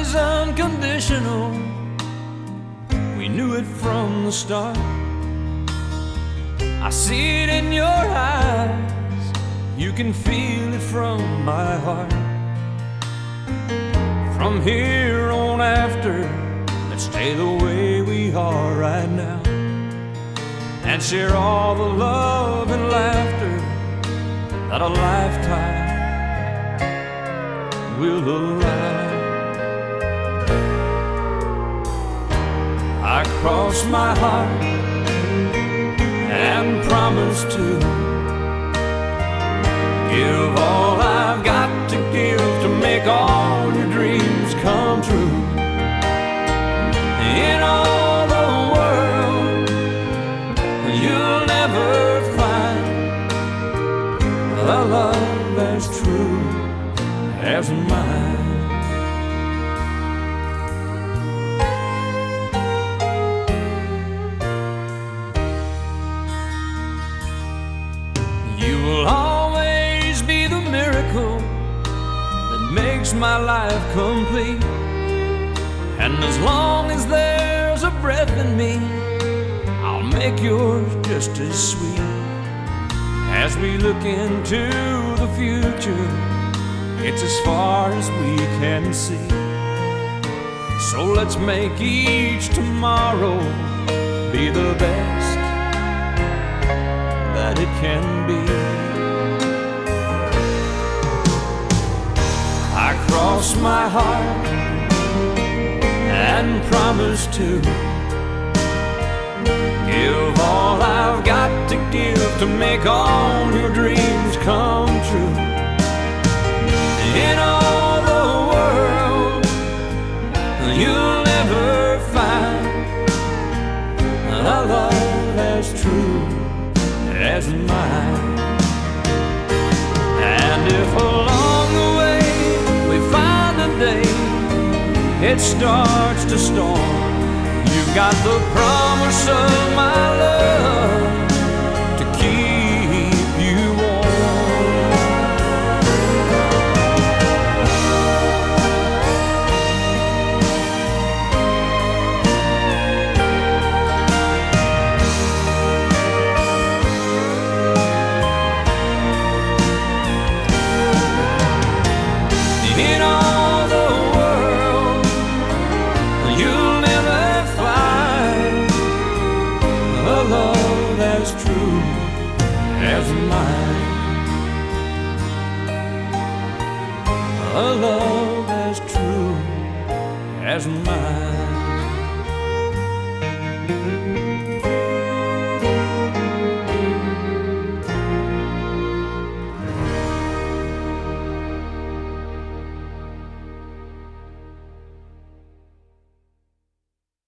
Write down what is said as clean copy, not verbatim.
is unconditional. We knew it from the start. I see it in your eyes. You can feel it from my heart. From here on after, let's stay the way we are right now, and share all the love and laughter that a lifetime will allow. I cross my heart and promise to give all I've got to give to make all your dreams come true. In all the world, you'll never find a love as true as mine. You will always be the miracle that makes my life complete. And as long as there's a breath in me, I'll make yours just as sweet. As we look into the future, it's as far as we can see. So let's make each tomorrow be the best that it can be. I cross my heart and promise to give all I've got to give to make all your dreams come true. In all the world, you'll never find a love as true as mine. And if along the way we find a day it starts to storm, you've got the promise of my love to keep you warm. In all the world, you'll never find a love as true as mine. A love as true as mine.